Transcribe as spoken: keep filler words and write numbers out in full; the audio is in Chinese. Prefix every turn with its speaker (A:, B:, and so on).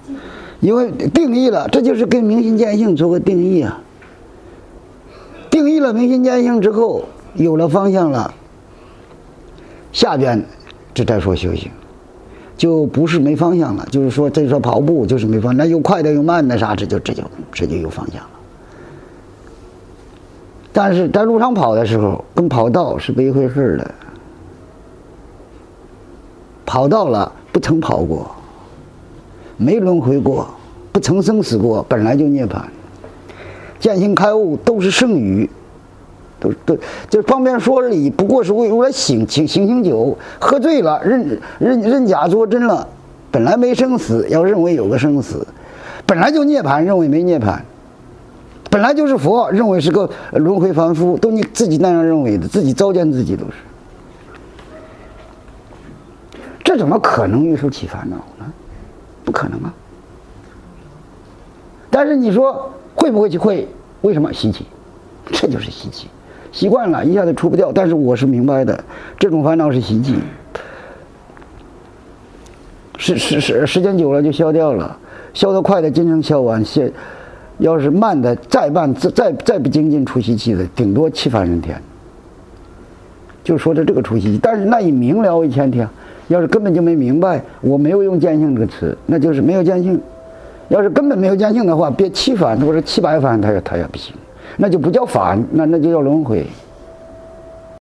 A: 因为定义了，这就是跟明心见性做个定义啊。定义了明心见性之后，有了方向了，下边这再说修行，就不是没方向了。就是说，这说跑步就是没方向，那有快的有慢的啥，这就这就这就有方向了。但是在路上跑的时候，跟跑道是不一回事的。跑到了不曾跑过，没轮回过，不曾生死过，本来就涅槃。见性开悟都是剩余，都都就是方便说而已，不过是为为了醒醒醒醒酒，喝醉了认认认假作真了，本来没生死，要认为有个生死，本来就涅槃，认为没涅槃，本来就是佛，认为是个轮回凡夫，都你自己那样认为的，自己糟践自己都是。这怎么可能欲受起烦恼呢？不可能啊！但是你说会不会去？会？为什么？习气，这就是习气，习惯了，一下子除不掉。但是我是明白的，这种烦恼是习气，时时时时间久了就消掉了，消得快的真正消完，消要是慢的再慢再再再不精进除习气的，顶多七返人天。就说的这个除习气，但是那以明了为前提啊。要是根本就没明白，我没有用见性这个词，那就是没有见性。要是根本没有见性的话，别七返或者七百返，他也他也不行，那就不叫返，那那就叫轮回。